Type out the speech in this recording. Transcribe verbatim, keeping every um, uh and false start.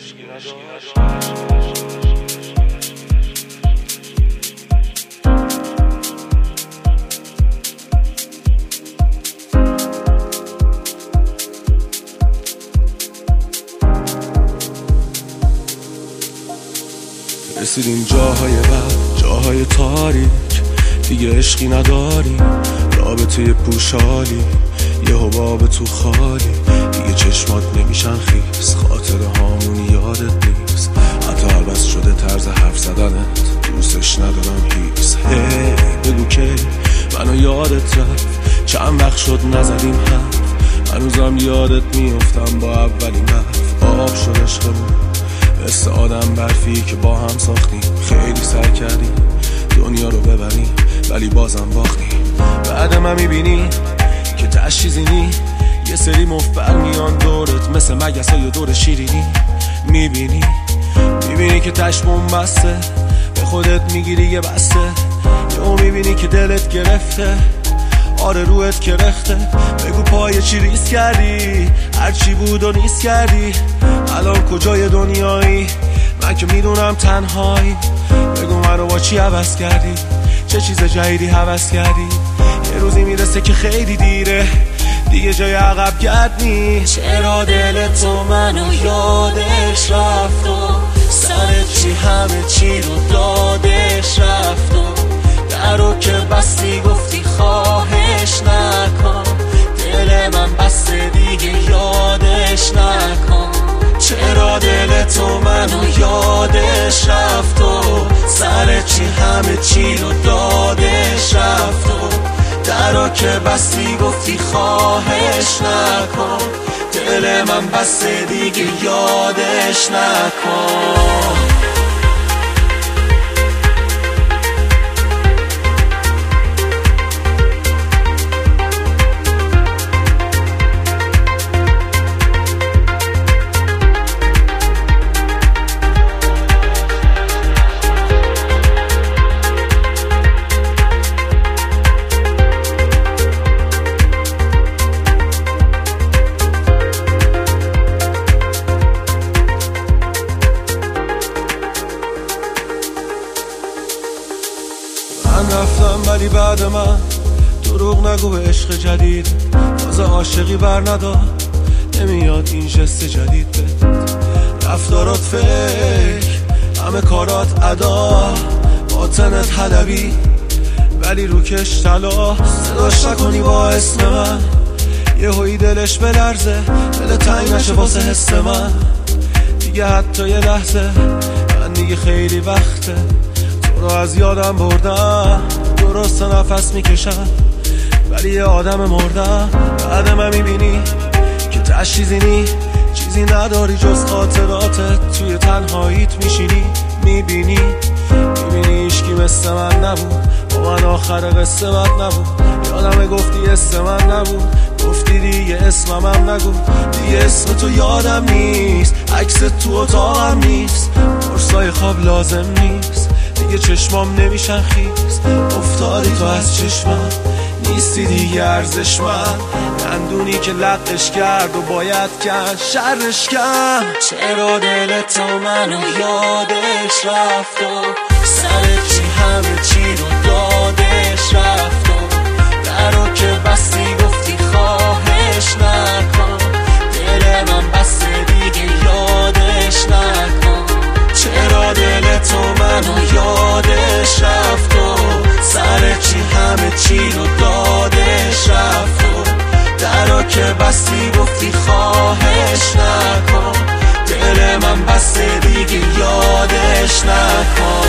رسیدیم جاهای بد، جاهای تاریک، دیگه عشقی نداری، رابطه پوشالی، یه حباب تو خالی، دیگه چشمات نمیشن خیس، خاطر هامون یادت نیست، حتی عوض شده طرز حرف زدنت، دوستش ندارم هیس. هی بگو که منو یادت رفت، چند وقت شد نزدیم حرف، هنوزم یادت میافتم با اولین برف، آب شد عشقمون مثل آدم برفی که با هم ساختیم، خیلی سعی کردیم دنیا رو ببریم ولی بازم باختیم. بعد من میبینی که تش چیزی نی، یه سری مفبر میان دورت مثل مگس های دور شیرینی، میبینی میبینی که تش بومبسته، به خودت میگیری یه بسته، یهو میبینی که دلت گرفته، آره روحت کرخته، بگو پای چی ریس کردی، هرچی بود و نیست کردی، الان کجای دنیایی، من که میدونم تنهایی، بگو منو با چی عوض کردی، چه چیز جدیدی هوس کردی، یه روزی میرسه که خیلی دیره، دیگه جای عقب گرد نیست. چرا دل تو منو یادش رفت و سر چی همه چی رو دادش رفت و درو که بستی گفتی خواهش نکن، دل من بسته دیگه یادش نکن. چرا دل تو منو یادش رفت و سر چی همه چی رو دادش رفت و درو که بستی گفتی خواهش نکن، دل من بسته دیگه یادش نکن. من رفتم ولی بعد من دروغ نگو به عشق جدید، تازه عاشقی بر ندار، نمیاد این جست جدید به رفتارات فکر، همه کارات ادا، باطنت حلبی ولی روکش طلا، صداش نکنی با اسم من، یه هایی دلش بلرزه، دل تنگ نشه واسه حس من، دیگه حتی یه لحظه، من دیگه خیلی وقته تو رو از یادم بردم، درست نفس میکشم ولی یه آدم مردم. بعد من میبینی که تش چیزی نی، چیزی نداری جز خاطراتت، توی تنهاییت میشینی، میبینی میبینی عشقی مثل من نبود، با من آخر قصه بد نبود، یادم گفتی اسم من نبود، گفتی دیگه اسمم هم نگو، دیگه اسم تو یادم نیست، عکس تو اتاقم نیست، قرصای خواب لازم نیست، دیگه چشمام نمیشن خیس، افتادی تو از چشمم، نیستی دیگه ارزش من، دندونی که لقش کرد و باید کرد شرش کم. چرا دل تو منو یادش رفت و سر چی همه چی رو دادش رفت و درو که بستی گفتی خواهش نکن، دل من بسته دیگه یادش نکن. چرا دل تو منو یادش رفت و سر چی همه چی رو دادش رفت و درو که بستی گفتی خواهش نکن، دل من بسته دیگه یادش نکن.